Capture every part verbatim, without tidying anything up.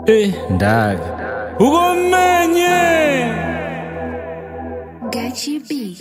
Eh, ndaga ugomenye Gachi B.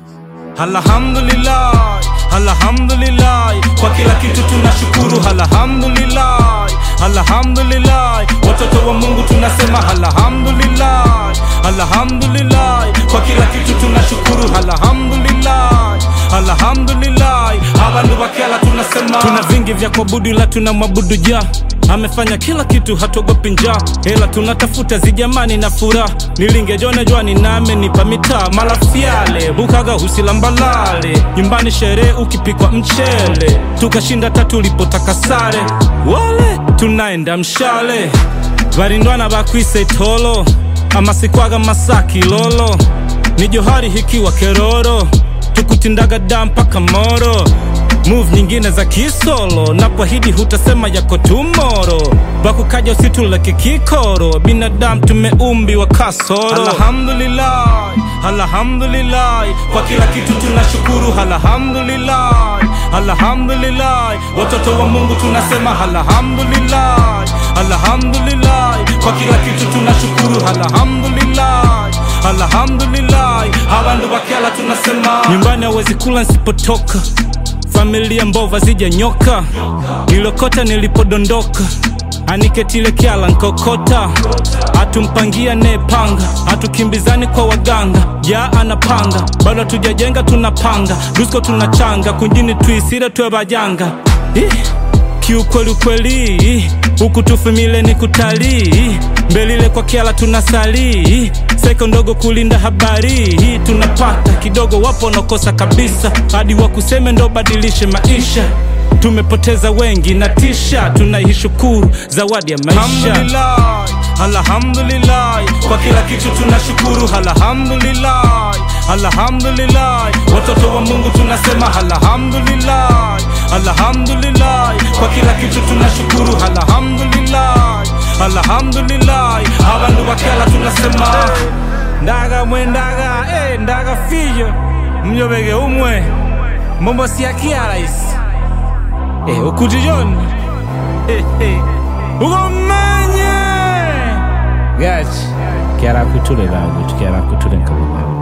Alhamdulillah, alhamdulillah, kwa kila kitu tunashukuru. Alhamdulillah, alhamdulillah, watoto wa Mungu tunasema alhamdulillah, alhamdulillah, kwa kila kitu tunashukuru. Alhamdulillah, alhamdulillah, abantu bakela tunasema. Tuna vingi vya kuabudu ila tunamwabudu Jah. Amefanya kila kitu hatuogopi njaa, hela tunatafuta zijamani na furaha. Nilinge jone jwani na amenipa mitaa, malafiale bukaga husilambalale. Nyumbani sherehe ukipikwa mchele, tukashinda tatu lipotaka sare. Wale tunaenda mshale, barindwana bakwise tolo, amasikwaga masaki lolo. Ni johari hikiwa keroro, tukutindaga dampa kamoro. Move nyingine za kisolo, na kwa hidi hutasema yako tomorrow. Bakukaja usitule kikikoro, binadamu tumeumbi wa kasoro. Alhamdulillah, alhamdulillah, kwa kila kitu tunashukuru. Alhamdulillah, alhamdulillah, watoto wa Mungu tunasema alhamdulillah, alhamdulillah, kwa kila kitu tunashukuru. Alhamdulillah, alhamdulillah, abantu bakela tunasema. Nyumbani hawezi kula nsipotoka, familia mbova zija nyoka. Nilokota nilipodondoka, aniketile kiala nkokota. Atumpangia nepanga, atukimbizani kwa waganga. Ya anapanga, bado tujajenga tunapanga. Dusko tunachanga, kunjini tuisira tuwe bajanga. eh, Kiukweli ukweli, huku tufumile ni kutalii. Mbelile kwa kiala tunasali, seko ndogo kulinda habari. Tunapata kidogo wapo nokosa kabisa, hadi wakuseme ndo badilishe maisha. Tumepoteza wengi na tisha, tunaishukuru zawadi ya maisha. Alhamdulillah, alhamdulillah, kwa kila kitu tunashukuru. Alhamdulillah, alhamdulillah, watoto wa Mungu tunasema alhamdulillah, alhamdulillah, kwa kila kitu tunashukuru. Alhamdulillah, alhamdulillah, abantu bakela tunasema. Ndaga mwendaga, eh, ndaga fiyo mnyobege umwe mombo siakia rais. Eh, ukujijoni eh, eh, ugomenye gachi kiara kutule lagu, kiara kutule nkababa.